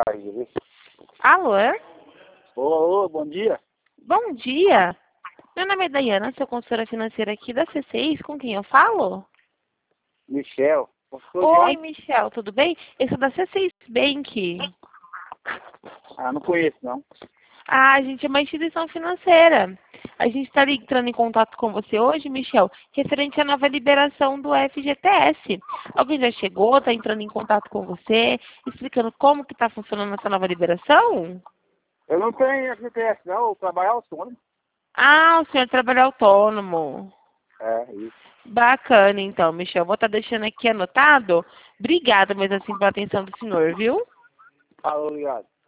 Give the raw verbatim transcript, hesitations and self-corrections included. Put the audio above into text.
aí, viu? Alô? Ô, ô, bom dia. Bom dia. Meu nome é Dayana, sou consultora financeira aqui da C seis. Com quem eu falo? Michel. Consultor de Oi, onde? Michel, tudo bem? Eu sou da C seis Bank. Ah, não conheço, não. Ah, a gente é uma instituição financeira. A gente está entrando em contato com você hoje, Michel, referente à nova liberação do F G T S. Alguém já chegou, está entrando em contato com você, explicando como que está funcionando essa nova liberação? Eu não tenho F G T S, não. Eu trabalho autônomo. Ah, o senhor trabalha autônomo. É, isso. Bacana, então, Michel. Vou estar deixando aqui anotado. Obrigada, mesmo assim, pela atenção do senhor, viu? Falou, obrigado.